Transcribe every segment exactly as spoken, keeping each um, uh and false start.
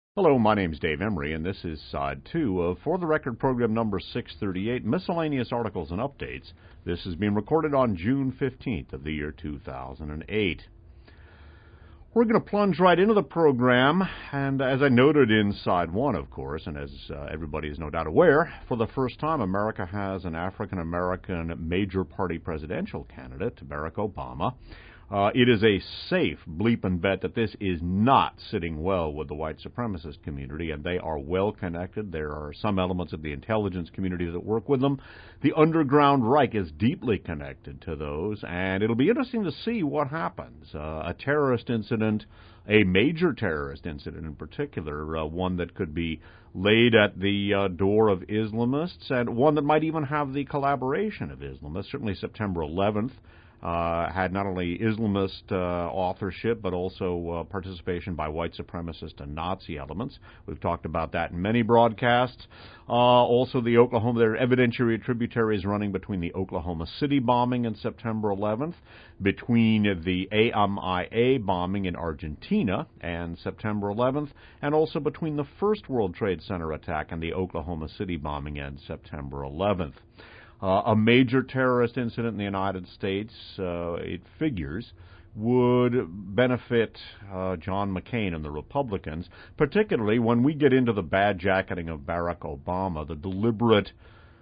Hello, my name's Dave Emery, and this is Side two of For the Record program number six thirty-eight, Miscellaneous Articles and Updates. This is being recorded on June fifteenth of the year two thousand eight. We're going to plunge right into the program, and as I noted in Side one, of course, and as uh, everybody is no doubt aware, for the first time America has an African-American major party presidential candidate, Barack Obama. Uh, it is a safe bleep and bet that this is not sitting well with the white supremacist community, and they are well connected. There are some elements of the intelligence community that work with them. The underground Reich is deeply connected to those, and it'll be interesting to see what happens. Uh, a terrorist incident, a major terrorist incident in particular, uh, one that could be laid at the uh, door of Islamists, and one that might even have the collaboration of Islamists. Certainly September eleventh. Uh, had not only Islamist uh, authorship, but also uh, participation by white supremacist and Nazi elements. We've talked about that in many broadcasts. Uh, also, the Oklahoma, there are evidentiary tributaries running between the Oklahoma City bombing in September eleventh, between the A M I A bombing in Argentina and September eleventh, and also between the first World Trade Center attack and the Oklahoma City bombing and September eleventh. Uh, a major terrorist incident in the United States, uh, it figures, would benefit uh, John McCain and the Republicans, particularly when we get into the bad jacketing of Barack Obama, the deliberate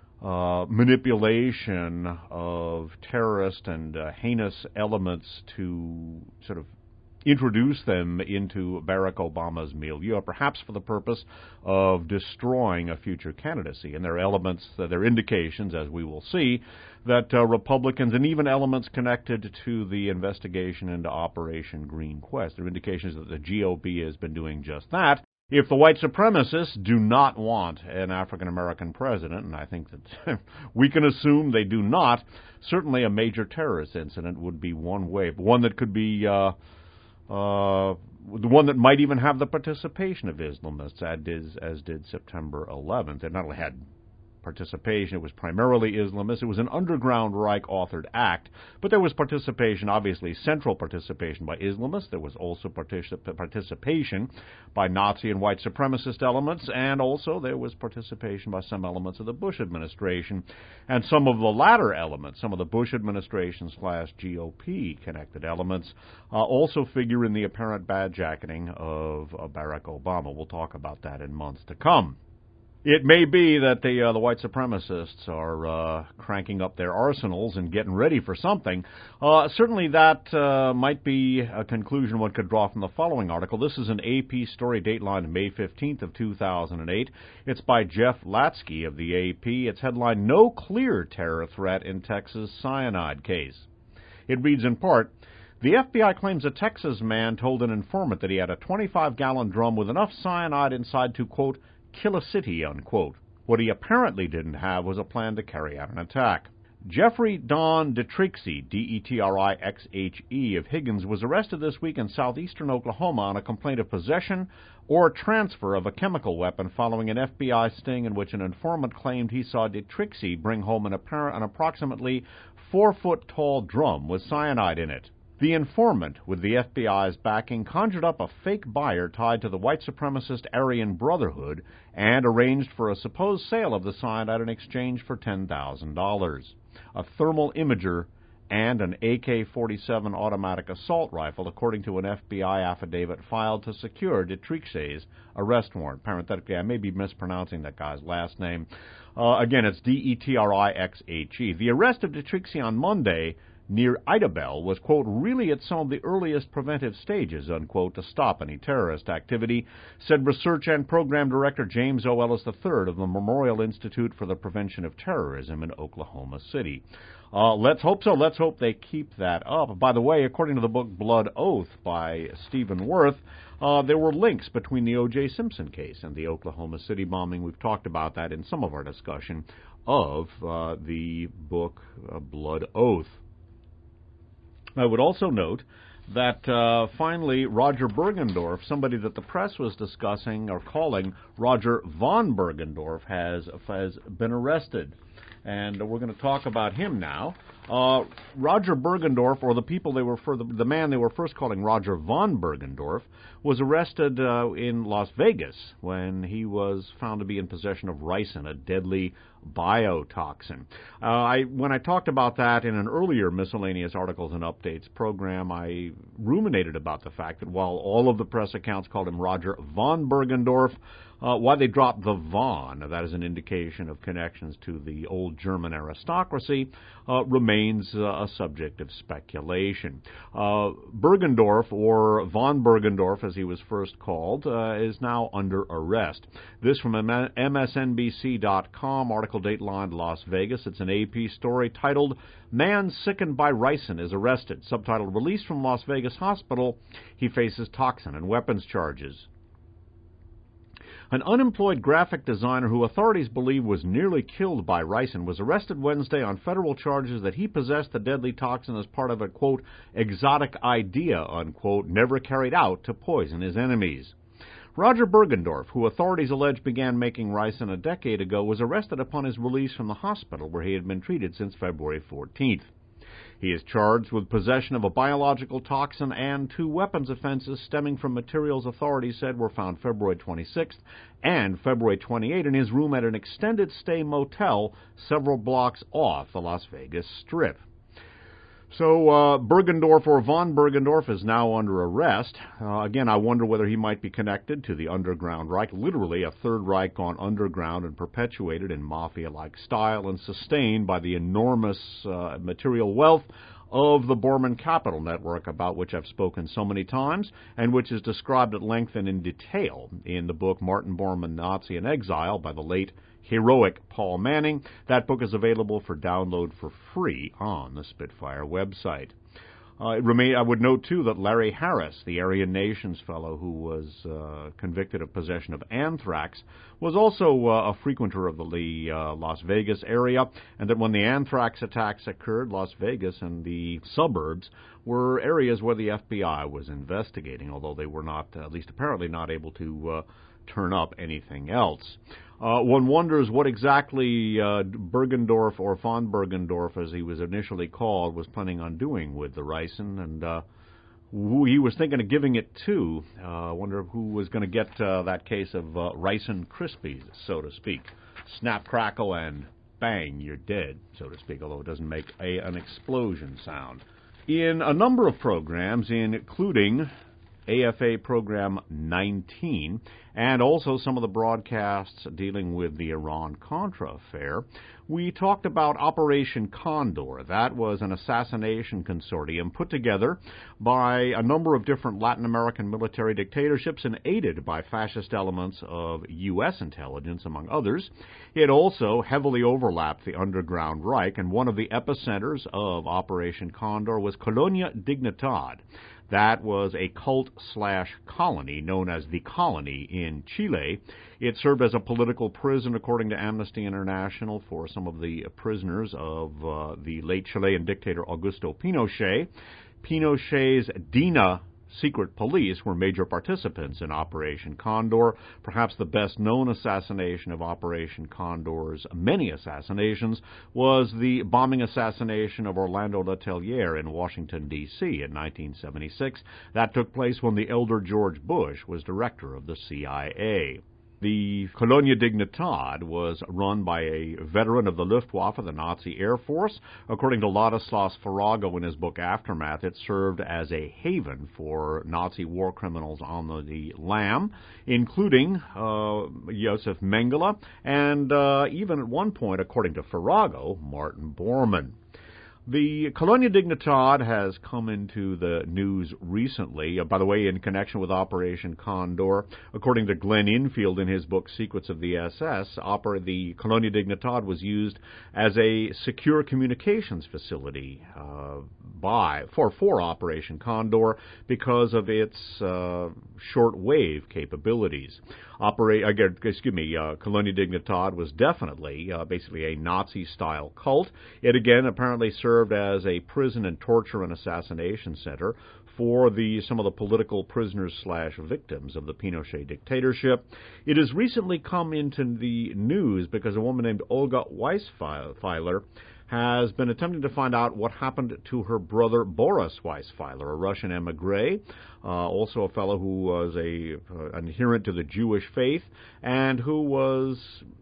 uh, manipulation of terrorist and uh, heinous elements to sort of introduce them into Barack Obama's milieu, perhaps for the purpose of destroying a future candidacy. And there are elements, uh, there are indications, as we will see, that uh, Republicans and even elements connected to the investigation into Operation Green Quest, there are indications that the G O P has been doing just that. If the white supremacists do not want an African-American president, and I think that we can assume they do not, certainly a major terrorist incident would be one way, but one that could be uh, Uh, the one that might even have the participation of Islamists, as did, as did September eleventh. It not only had participation, it was primarily Islamist. It was an underground Reich-authored act, but there was participation, obviously central participation by Islamists. There was also particip- participation by Nazi and white supremacist elements, and also there was participation by some elements of the Bush administration. And some of the latter elements, some of the Bush administration slash G O P connected elements, uh, also figure in the apparent bad jacketing of uh, Barack Obama. We'll talk about that in months to come. It may be that the uh, the white supremacists are uh, cranking up their arsenals and getting ready for something. Uh, certainly that uh, might be a conclusion one could draw from the following article. This is an A P story, dateline May fifteenth of two thousand eight. It's by Jeff Latsky of the A P. It's headlined, "No Clear Terror Threat in Texas Cyanide Case." It reads in part, "The F B I claims a Texas man told an informant that he had a twenty-five gallon drum with enough cyanide inside to, quote, kill a city, unquote. What he apparently didn't have was a plan to carry out an attack." Jeffrey Don Detrixie, D E T R I X H E, of Higgins, was arrested this week in southeastern Oklahoma on a complaint of possession or transfer of a chemical weapon following an F B I sting in which an informant claimed he saw Detrixie bring home an, apparent, an approximately four-foot-tall drum with cyanide in it. The informant, with the F B I's backing, conjured up a fake buyer tied to the white supremacist Aryan Brotherhood and arranged for a supposed sale of the cyanide in exchange for ten thousand dollars. A thermal imager and an A K forty-seven automatic assault rifle, according to an F B I affidavit filed to secure Detrixie's arrest warrant. Parenthetically, I may be mispronouncing that guy's last name. Uh, again, it's D E T R I X H E. The arrest of Detrixie on Monday near Idabel was, quote, really at some of the earliest preventive stages, unquote, to stop any terrorist activity, said Research and Program Director James O. Ellis the third of the Memorial Institute for the Prevention of Terrorism in Oklahoma City. Uh, let's hope so. Let's hope they keep that up. By the way, according to the book Blood Oath by Stephen Worth, uh, there were links between the O J Simpson case and the Oklahoma City bombing. We've talked about that in some of our discussion of uh, the book uh, Blood Oath. I would also note that uh, finally Roger Bergendorf, somebody that the press was discussing or calling Roger von Bergendorf, has has been arrested. And we're going to talk about him now. Uh, Roger Bergendorf, or the people they were for the, the man they were first calling Roger von Bergendorf, was arrested uh, in Las Vegas when he was found to be in possession of ricin, a deadly biotoxin. Uh, I, when I talked about that in an earlier Miscellaneous Articles and Updates program, I ruminated about the fact that while all of the press accounts called him Roger von Bergendorf, uh, why they dropped the von, that is an indication of connections to the old German aristocracy, uh, remains uh, a subject of speculation. Uh, Bergendorf, or von Bergendorf as he was first called, uh, is now under arrest. This from M S N B C dot com, article dateline Las Vegas. It's an A P story titled, "Man Sickened by Ricin is Arrested." Subtitled, "Released from Las Vegas Hospital, He Faces Toxin and Weapons Charges." An unemployed graphic designer who authorities believe was nearly killed by ricin was arrested Wednesday on federal charges that he possessed the deadly toxin as part of a, quote, exotic idea, unquote, never carried out to poison his enemies. Roger Bergendorf, who authorities allege began making ricin a decade ago, was arrested upon his release from the hospital where he had been treated since February fourteenth. He is charged with possession of a biological toxin and two weapons offenses stemming from materials authorities said were found February twenty-sixth and February twenty-eighth in his room at an extended stay motel several blocks off the Las Vegas Strip. So uh, Bergendorf, or von Bergendorf, is now under arrest. Uh, again, I wonder whether he might be connected to the Underground Reich, literally a Third Reich gone underground and perpetuated in mafia-like style and sustained by the enormous uh, material wealth of the Bormann Capital Network, about which I've spoken so many times, and which is described at length and in detail in the book Martin Bormann, Nazi in Exile, by the late heroic Paul Manning. That book is available for download for free on the Spitfire website. Uh, it remain, I would note, too, that Larry Harris, the Aryan Nations fellow who was uh, convicted of possession of anthrax, was also uh, a frequenter of the uh, Las Vegas area, and that when the anthrax attacks occurred, Las Vegas and the suburbs were areas where the F B I was investigating, although they were not, at least apparently not able to uh, turn up anything else. Uh, one wonders what exactly uh, Bergendorf, or von Bergendorf, as he was initially called, was planning on doing with the ricin, and uh, who he was thinking of giving it to. I uh, wonder who was going to get uh, that case of uh, Ricin Krispies, so to speak. Snap, crackle, and bang, you're dead, so to speak, although it doesn't make a, an explosion sound. In a number of programs, including A F A Program nineteen, and also some of the broadcasts dealing with the Iran-Contra affair, we talked about Operation Condor. That was an assassination consortium put together by a number of different Latin American military dictatorships and aided by fascist elements of U S intelligence, among others. It also heavily overlapped the Underground Reich, and one of the epicenters of Operation Condor was Colonia Dignidad. That was a cult-slash colony known as the Colony in Chile. It served as a political prison, according to Amnesty International, for some of the prisoners of uh, the late Chilean dictator Augusto Pinochet. Pinochet's DINA secret police were major participants in Operation Condor. Perhaps the best-known assassination of Operation Condor's many assassinations was the bombing assassination of Orlando Letelier in Washington, D C in nineteen seventy-six. That took place when the elder George Bush was director of the C I A. The Colonia Dignidad was run by a veteran of the Luftwaffe, the Nazi Air Force. According to Ladislas Farago in his book Aftermath, it served as a haven for Nazi war criminals on the, the lam, including uh, Josef Mengele and uh, even at one point, according to Farago, Martin Bormann. The Colonia Dignidad has come into the news recently, uh, by the way, in connection with Operation Condor. According to Glenn Infield in his book Secrets of the S S, Oper- the Colonia Dignidad was used as a secure communications facility uh, by for, for Operation Condor because of its uh, short-wave capabilities. Operate, uh, excuse me, uh, Colonia Dignidad was definitely uh, basically a Nazi-style cult. It again apparently served as a prison and torture and assassination center for the some of the political prisoners slash victims of the Pinochet dictatorship. It has recently come into the news because a woman named Olga Weisfiler has been attempting to find out what happened to her brother Boris Weisfeiler, a Russian emigre, uh, also a fellow who was a uh, an adherent to the Jewish faith and who was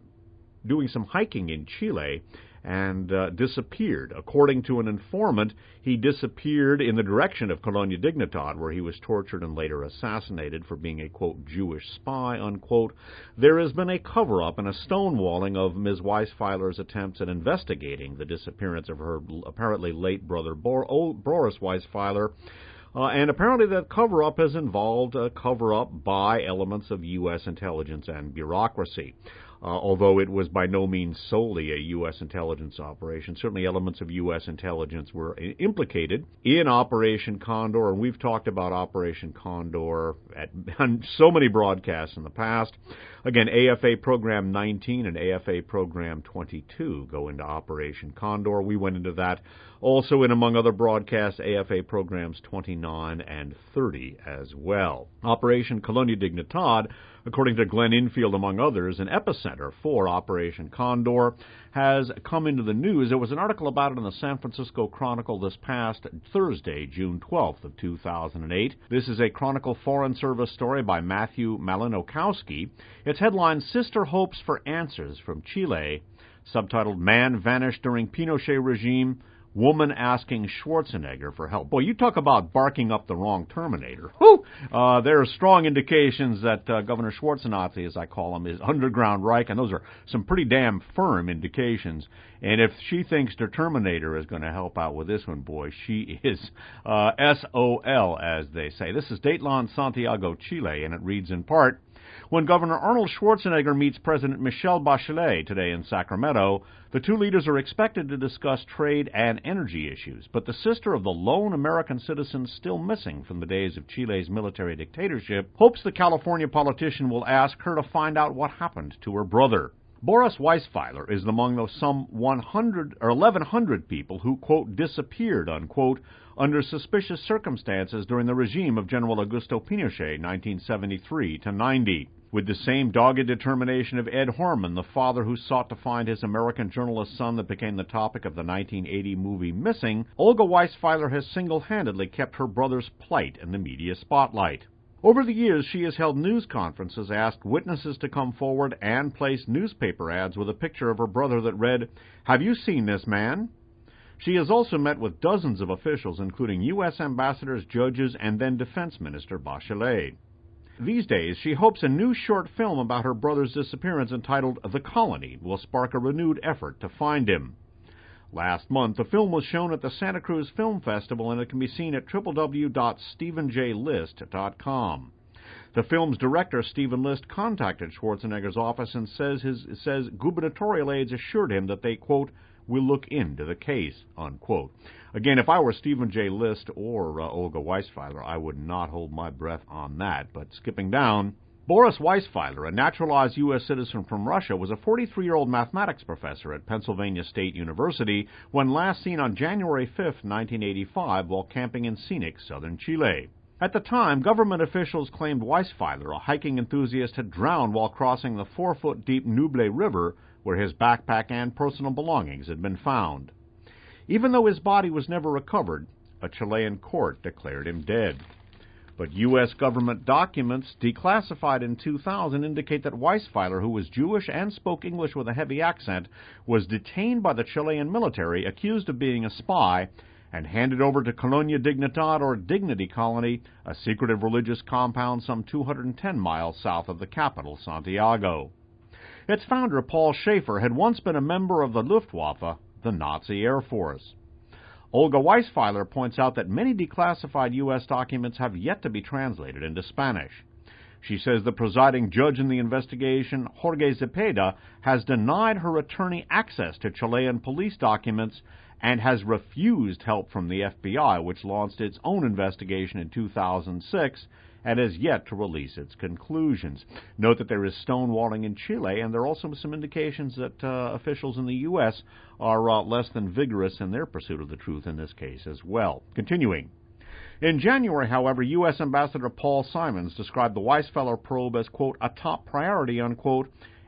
doing some hiking in Chile and uh, disappeared. According to an informant, he disappeared in the direction of Colonia Dignidad, where he was tortured and later assassinated for being a, quote, Jewish spy, unquote. There has been a cover-up and a stonewalling of Miz Weisfeiler's attempts at investigating the disappearance of her apparently late brother, Bor- oh, Boris Weisfeiler. Uh, and apparently that cover-up has involved a cover-up by elements of U S intelligence and bureaucracy. Uh, although it was by no means solely a U S intelligence operation. Certainly elements of U S intelligence were implicated in Operation Condor, and we've talked about Operation Condor at on so many broadcasts in the past. Again, A F A Program nineteen and A F A Program twenty-two go into Operation Condor. We went into that also in, among other broadcasts, A F A Programs twenty-nine and thirty as well. Operation Colonia Dignidad, according to Glenn Infield, among others, an epicenter for Operation Condor, has come into the news. There was an article about it in the San Francisco Chronicle this past Thursday, June twelfth of two thousand eight. This is a Chronicle Foreign Service story by Matthew Malinowski. Its headline, Sister Hopes for Answers from Chile, subtitled Man Vanished During Pinochet Regime, Woman Asking Schwarzenegger for Help. Boy, you talk about barking up the wrong Terminator. Whew! Uh, there are strong indications that uh, Governor Schwarzenegger, as I call him, is underground Reich, and those are some pretty damn firm indications. And if she thinks the Terminator is going to help out with this one, boy, she is uh, S O L, as they say. This is Dateland Santiago, Chile, and it reads in part, when Governor Arnold Schwarzenegger meets President Michelle Bachelet today in Sacramento, the two leaders are expected to discuss trade and energy issues. But the sister of the lone American citizen still missing from the days of Chile's military dictatorship hopes the California politician will ask her to find out what happened to her brother. Boris Weisfeiler is among those some one hundred or eleven hundred people who, quote, disappeared, unquote, under suspicious circumstances during the regime of General Augusto Pinochet, nineteen seventy-three to ninety. With the same dogged determination of Ed Horman, the father who sought to find his American journalist son that became the topic of the nineteen eighty movie Missing, Olga Weisfeiler has single-handedly kept her brother's plight in the media spotlight. Over the years, she has held news conferences, asked witnesses to come forward, and placed newspaper ads with a picture of her brother that read, "Have you seen this man?" She has also met with dozens of officials, including U S ambassadors, judges, and then Defense Minister Bachelet. These days, she hopes a new short film about her brother's disappearance entitled The Colony will spark a renewed effort to find him. Last month, the film was shown at the Santa Cruz Film Festival, and it can be seen at w w w dot stephen j list dot com. The film's director, Stephen List, contacted Schwarzenegger's office and says his says gubernatorial aides assured him that they, quote, will look into the case, unquote. Again, if I were Stephen J. List or uh, Olga Weisfeiler, I would not hold my breath on that. But skipping down, Boris Weisfeiler, a naturalized U S citizen from Russia, was a forty-three-year-old mathematics professor at Pennsylvania State University when last seen on January fifth, nineteen eighty-five, while camping in scenic southern Chile. At the time, government officials claimed Weisfeiler, a hiking enthusiast, had drowned while crossing the four-foot-deep Nuble River, where his backpack and personal belongings had been found. Even though his body was never recovered, a Chilean court declared him dead. But U S government documents declassified in two thousand indicate that Weisfeiler, who was Jewish and spoke English with a heavy accent, was detained by the Chilean military, accused of being a spy, and handed over to Colonia Dignidad, or Dignity Colony, a secretive religious compound some two hundred ten miles south of the capital, Santiago. Its founder, Paul Schaefer, had once been a member of the Luftwaffe, the Nazi Air Force. Olga Weisfeiler points out that many declassified U S documents have yet to be translated into Spanish. She says the presiding judge in the investigation, Jorge Zepeda, has denied her attorney access to Chilean police documents and has refused help from the F B I, which launched its own investigation in two thousand six and has yet to release its conclusions. Note that there is stonewalling in Chile, and there are also some indications that uh, officials in the U S are uh, less than vigorous in their pursuit of the truth in this case as well. Continuing. In January, however, U S Ambassador Paul Simons described the Weisfeiler probe as, quote, a top priority, unquote,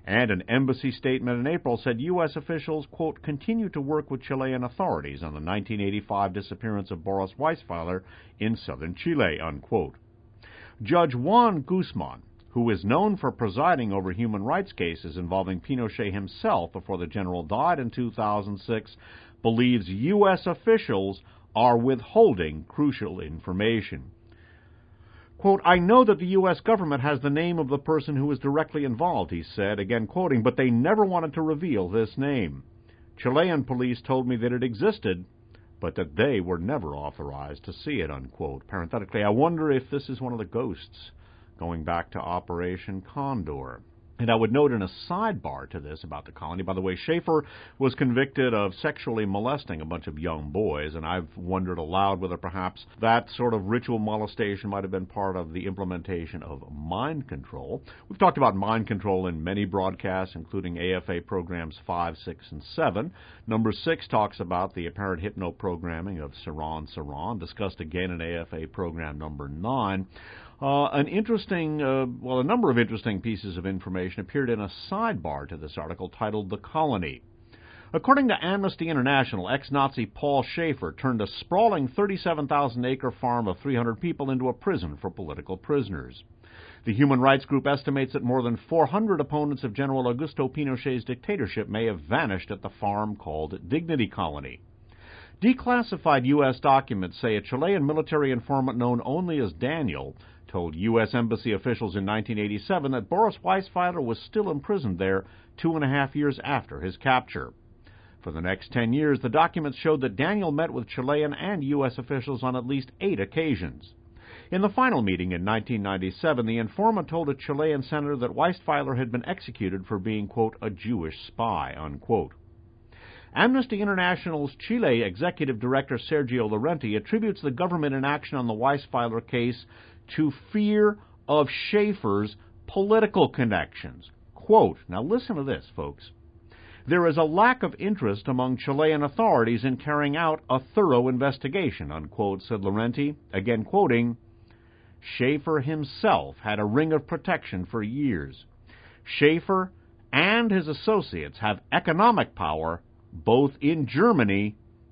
And an embassy statement in April said U S officials, quote, continue to work with Chilean authorities on the nineteen eighty-five disappearance of Boris Weisweiler in southern Chile, unquote. Judge Juan Guzman, who is known for presiding over human rights cases involving Pinochet himself before the general died in two thousand six, believes U S officials are withholding crucial information. Quote, I know that the U S government has the name of the person who was directly involved, he said, again quoting, but they never wanted to reveal this name. Chilean police told me that it existed, but that they were never authorized to see it, unquote. Parenthetically, I wonder if this is one of the ghosts going back to Operation Condor. And I would note in a sidebar to this about the colony, by the way, Schaefer was convicted of sexually molesting a bunch of young boys, and I've wondered aloud whether perhaps that sort of ritual molestation might have been part of the implementation of mind control. We've talked about mind control in many broadcasts, including A F A programs five, six, and seven. Number six talks about the apparent hypno-programming of Saran Saran, discussed again in A F A program number nine. Uh, an interesting, uh, well, a number of interesting pieces of information appeared in a sidebar to this article titled The Colony. According to Amnesty International, ex-Nazi Paul Schaefer turned a sprawling thirty-seven thousand acre farm of three hundred people into a prison for political prisoners. The human rights group estimates that more than four hundred opponents of General Augusto Pinochet's dictatorship may have vanished at the farm called Dignity Colony. Declassified U S documents say a Chilean military informant known only as Daniel told U S embassy officials in nineteen eighty-seven that Boris Weisweiler was still imprisoned there two and a half years after his capture. For the next ten years, the documents showed that Daniel met with Chilean and U S officials on at least eight occasions. In the final meeting in nineteen ninety-seven, the informant told a Chilean senator that Weisweiler had been executed for being, quote, a Jewish spy, unquote. Amnesty International's Chile Executive Director Sergio Llorente attributes the government inaction on the Weisweiler case to fear of Schaefer's political connections. Quote, now listen to this, folks. There is a lack of interest among Chilean authorities in carrying out a thorough investigation, unquote, said Llorente, again quoting, Schaefer himself had a ring of protection for years. Schaefer and his associates have economic power both in Germany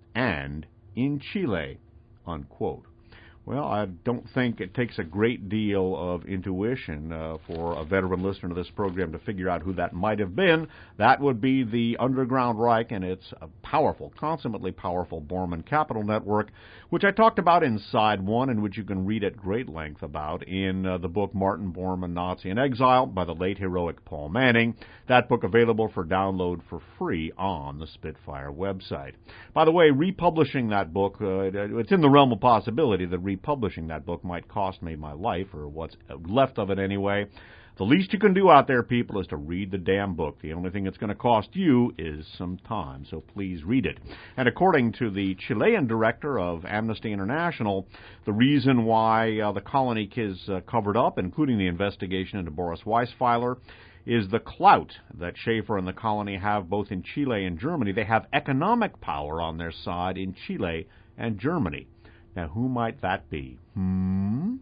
and in Chile, unquote. Well, I don't think it takes a great deal of intuition uh, for a veteran listener to this program to figure out who that might have been. That would be the Underground Reich and its uh, powerful, consummately powerful Bormann Capital Network, which I talked about in Side one, and which you can read at great length about in uh, the book Martin Bormann, Nazi in Exile by the late heroic Paul Manning. That book available for download for free on the Spitfire website. By the way, republishing that book, uh, it's in the realm of possibility that republishing that book might cost me my life, or what's left of it anyway. The least you can do out there, people, is to read the damn book. The only thing it's going to cost you is some time, so please read it. And according to the Chilean director of Amnesty International, the reason why uh, the colony is uh, covered up, including the investigation into Boris Weisweiler, is the clout that Schaefer and the colony have both in Chile and Germany. They have economic power on their side in Chile and Germany. Now, who might that be? Hmm?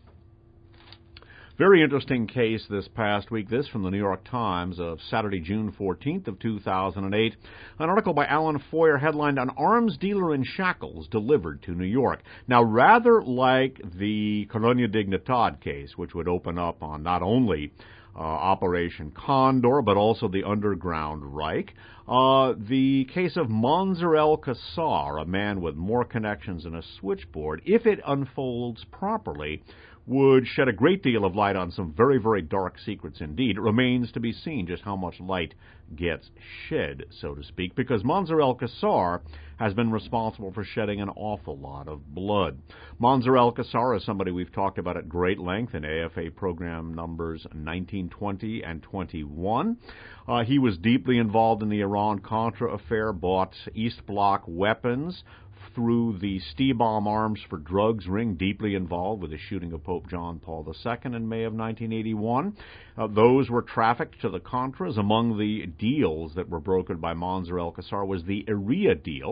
Very interesting case this past week. This from the New York Times of Saturday, June fourteenth of two thousand eight. An article by Alan Foyer headlined, An Arms Dealer in Shackles Delivered to New York. Now, rather like the Colonia Dignidad case, which would open up on not only Uh, Operation Condor, but also the Underground Reich. Uh, the case of Monzer El-Kassar, a man with more connections than a switchboard, if it unfolds properly, would shed a great deal of light on some very, very dark secrets indeed. It remains to be seen just how much light gets shed, so to speak, because Monzer El-Kassar has been responsible for shedding an awful lot of blood. Monzer El-Kassar is somebody we've talked about at great length in A F A program numbers nineteen, twenty, and twenty-one. Uh, he was deeply involved in the Iran-Contra affair, bought East Bloc weapons through the Stiebom Arms for Drugs ring, deeply involved with the shooting of Pope John Paul the Second in May of nineteen eighty-one. Uh, those were trafficked to the Contras. Among the deals that were brokered by Monzer El-Kassar was the I R I A deal.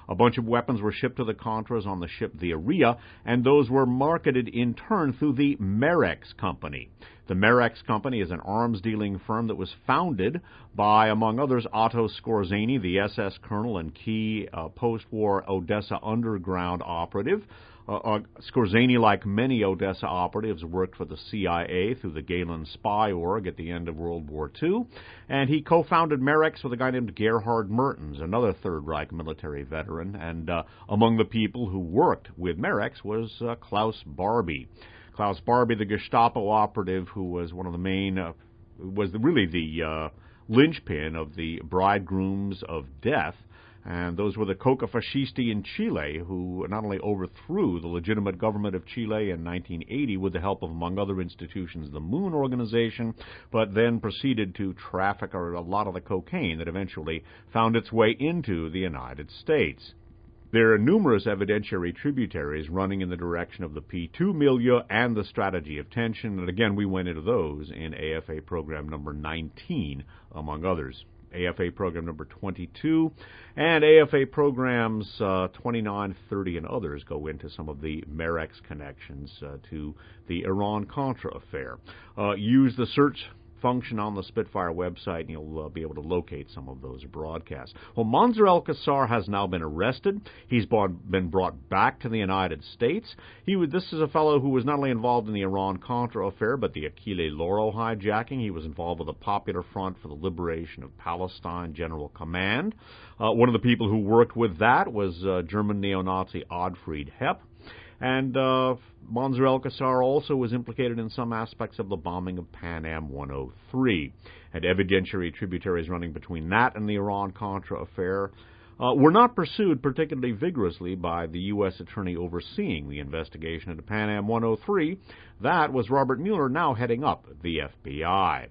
A bunch of weapons were shipped to the Contras on the ship the Aria, and those were marketed in turn through the Merex Company. The Merex Company is an arms-dealing firm that was founded by, among others, Otto Skorzeny, the S S colonel and key uh, post-war Odessa underground operative. Uh, uh, Skorzeny, like many Odessa operatives, worked for the C I A through the Gehlen Spy Org at the end of World War Two, and he co-founded Merex with a guy named Gerhard Mertens, another Third Reich military veteran, and uh, among the people who worked with Merex was uh, Klaus Barbie. Klaus Barbie, the Gestapo operative who was one of the main, uh, was the, really the uh, linchpin of the Bridegrooms of Death. And those were the Coca Fascisti in Chile, who not only overthrew the legitimate government of Chile in nineteen eighty with the help of, among other institutions, the Moon Organization, but then proceeded to traffic a lot of the cocaine that eventually found its way into the United States. There are numerous evidentiary tributaries running in the direction of the P two milieu and the strategy of tension, and again, we went into those in A F A program number nineteen, among others. A F A program number twenty-two, and A F A programs uh, twenty-nine, thirty, and others go into some of the Merex connections uh, to the Iran-Contra affair. Uh, use the search function on the Spitfire website, and you'll uh, be able to locate some of those broadcasts. Well, Monzer El-Kassar has now been arrested. He's brought, been brought back to the United States. He was, this is a fellow who was not only involved in the Iran-Contra affair, but the Achille Lauro hijacking. He was involved with the Popular Front for the Liberation of Palestine General Command. Uh, one of the people who worked with that was uh, German neo-Nazi Ottfried Hepp. And uh, Monzer El-Kassar also was implicated in some aspects of the bombing of Pan Am one oh three. And evidentiary tributaries running between that and the Iran-Contra affair uh, were not pursued particularly vigorously by the U S attorney overseeing the investigation into Pan Am one oh three. That was Robert Mueller, now heading up the F B I.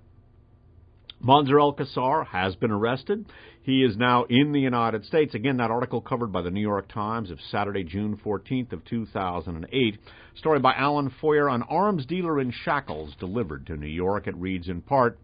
Monzer El-Kassar has been arrested. He is now in the United States. Again, that article covered by the New York Times of Saturday, June fourteenth of two thousand eight. Story by Alan Foyer, an arms dealer in shackles delivered to New York. It reads in part,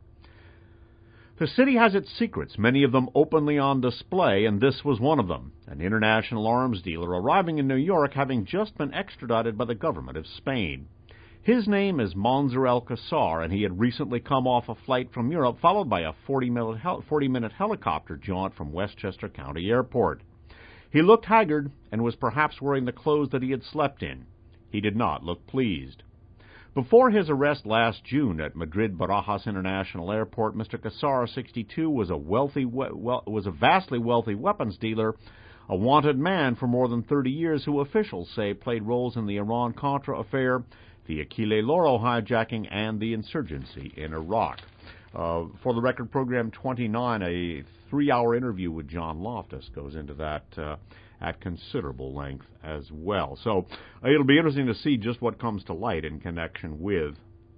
"The city has its secrets, many of them openly on display, and this was one of them. An international arms dealer arriving in New York having just been extradited by the government of Spain. His name is Monzer El-Kassar, and he had recently come off a flight from Europe, followed by a forty-minute hel- forty-minute helicopter jaunt from Westchester County Airport. He looked haggard and was perhaps wearing the clothes that he had slept in. He did not look pleased. Before his arrest last June at Madrid Barajas International Airport, Mister Kassar, sixty-two, was a wealthy, we- well, was a vastly wealthy weapons dealer, a wanted man for more than thirty years, who officials say played roles in the Iran-Contra affair, the Achille Lauro hijacking, and the insurgency in Iraq." Uh, for the record, program twenty-nine, a three-hour interview with John Loftus goes into that uh, at considerable length as well. So uh, it'll be interesting to see just what comes to light in connection with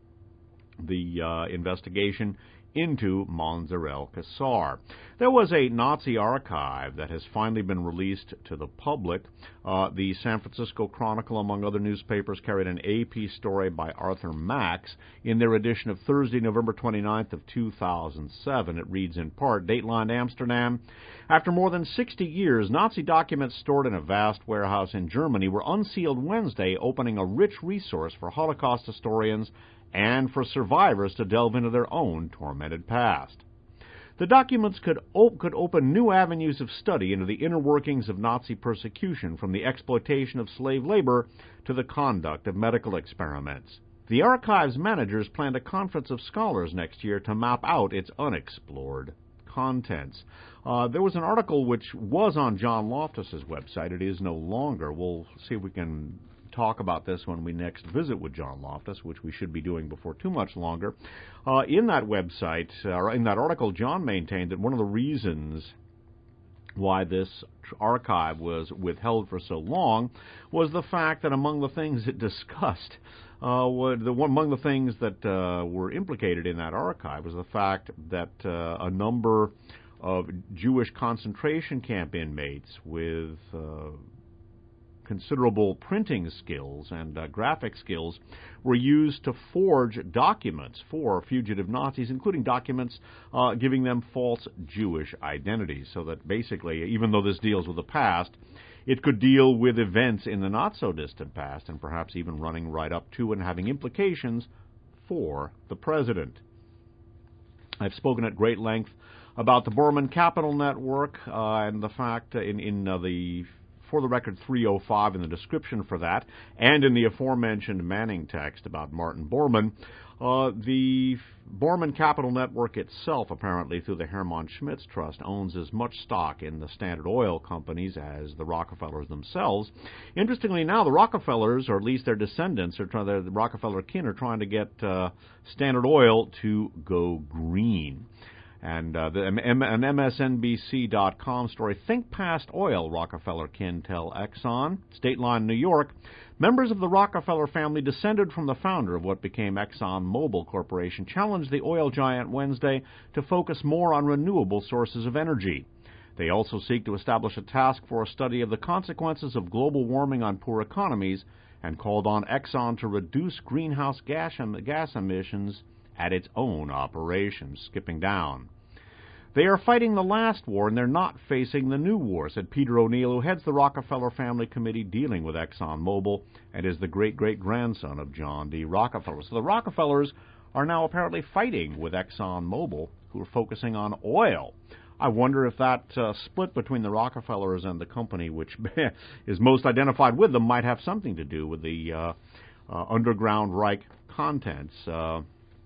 the uh, investigation into Monzer El-Kassar. There was a Nazi archive that has finally been released to the public. Uh, the San Francisco Chronicle, among other newspapers, carried an A P story by Arthur Max in their edition of Thursday, November twenty-ninth of two thousand seven. It reads in part, Dateline Amsterdam, "After more than sixty years, Nazi documents stored in a vast warehouse in Germany were unsealed Wednesday, opening a rich resource for Holocaust historians and for survivors to delve into their own tormented past. The documents could, op- could open new avenues of study into the inner workings of Nazi persecution, from the exploitation of slave labor to the conduct of medical experiments. The archive's managers planned a conference of scholars next year to map out its unexplored contents." Uh, there was an article which was on John Loftus's website. It is no longer. We'll see if we can talk about this when we next visit with John Loftus, which we should be doing before too much longer. Uh, in that website, or uh, in that article, John maintained that one of the reasons why this archive was withheld for so long was the fact that among the things it discussed, uh, the one among the things that uh, were implicated in that archive was the fact that uh, a number of Jewish concentration camp inmates with uh, considerable printing skills and uh, graphic skills were used to forge documents for fugitive Nazis, including documents uh, giving them false Jewish identities, so that basically, even though this deals with the past, it could deal with events in the not-so-distant past, and perhaps even running right up to and having implications for the president. I've spoken at great length about the Borman Capital Network uh, and the fact uh, in, in uh, the, for the record, three oh five in the description for that, and in the aforementioned Manning text about Martin Bormann. Uh, the Borman Capital Network itself, apparently through the Hermann Schmitz Trust, owns as much stock in the Standard Oil companies as the Rockefellers themselves. Interestingly, now the Rockefellers, or at least their descendants, or try, the Rockefeller kin, are trying to get uh, Standard Oil to go green. And uh, the, an M S N B C dot com story, Think Past Oil, Rockefeller kin tell Exxon, State Line, New York. Members of the Rockefeller family, descended from the founder of what became Exxon Mobil Corporation, challenged the oil giant Wednesday to focus more on renewable sources of energy. They also seek to establish a task for a study of the consequences of global warming on poor economies and called on Exxon to reduce greenhouse gas, gas emissions at its own operations. Skipping down. They are fighting the last war, and they're not facing the new war, said Peter O'Neill, who heads the Rockefeller Family Committee dealing with ExxonMobil and is the great-great-grandson of John D. Rockefeller. So the Rockefellers are now apparently fighting with ExxonMobil, who are focusing on oil. I wonder if that uh, split between the Rockefellers and the company which is most identified with them might have something to do with the uh, uh, underground Reich contents uh,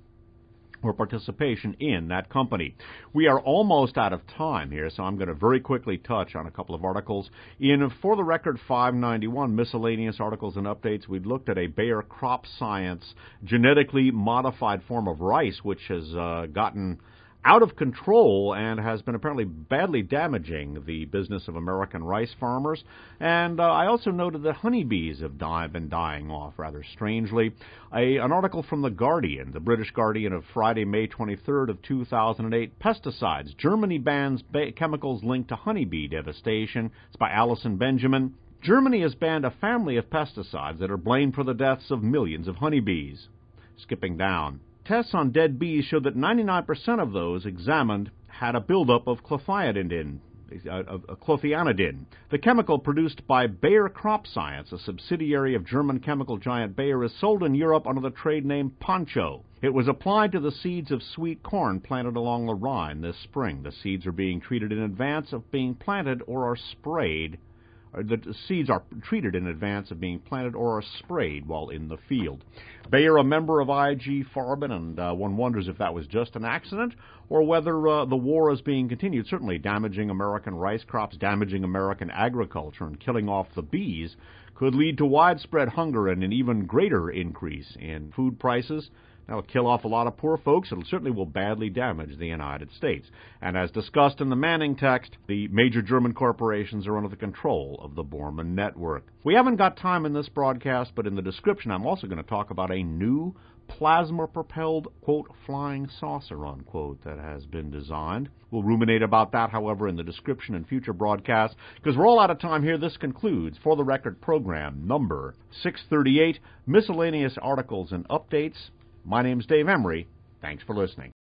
or participation in that company. We are almost out of time here, so I'm going to very quickly touch on a couple of articles. In For the Record five ninety-one, Miscellaneous Articles and Updates, we looked at a Bayer Crop Science genetically modified form of rice, which has uh, gotten out of control and has been apparently badly damaging the business of American rice farmers. And uh, I also noted that honeybees have die, been dying off rather strangely. A, an article from The Guardian, the British Guardian, of Friday, May twenty-third of two thousand eight, Pesticides. Germany bans ba- chemicals linked to honeybee devastation. It's by Alison Benjamin. Germany has banned a family of pesticides that are blamed for the deaths of millions of honeybees. Skipping down. Tests on dead bees showed that ninety-nine percent of those examined had a buildup of clothianidin, uh, of clothianidin. The chemical produced by Bayer Crop Science, a subsidiary of German chemical giant Bayer, is sold in Europe under the trade name Poncho. It was applied to the seeds of sweet corn planted along the Rhine this spring. The seeds are being treated in advance of being planted or are sprayed. The seeds are treated in advance of being planted or are sprayed while in the field. Bayer, a member of I G Farben, and uh, one wonders if that was just an accident or whether uh, the war is being continued. Certainly damaging American rice crops, damaging American agriculture, and killing off the bees could lead to widespread hunger and an even greater increase in food prices. That will kill off a lot of poor folks. It certainly will badly damage the United States. And as discussed in the Manning text, the major German corporations are under the control of the Borman Network. We haven't got time in this broadcast, but in the description I'm also going to talk about a new plasma-propelled, quote, flying saucer, unquote, that has been designed. We'll ruminate about that, however, in the description in future broadcasts. Because we're all out of time here, this concludes For the Record program number six thirty-eight, Miscellaneous Articles and Updates. My name's Dave Emery. Thanks for listening.